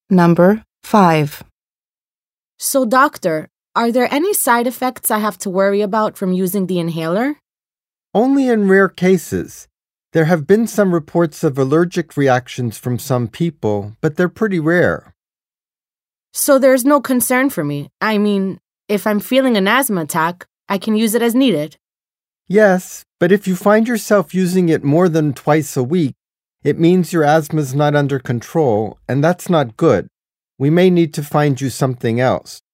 Number 5. So, doctor, are there any side effects I have to worry about from using the inhaler? Only in rare cases. There have been some reports of allergic reactions from some people, but they're pretty rare. So there's no concern for me. I mean, if I'm feeling an asthma attack, I can use it as needed. Yes, but if you find yourself using it more than twice a week, it means your asthma's not under control, and that's not good. We may need to find you something else.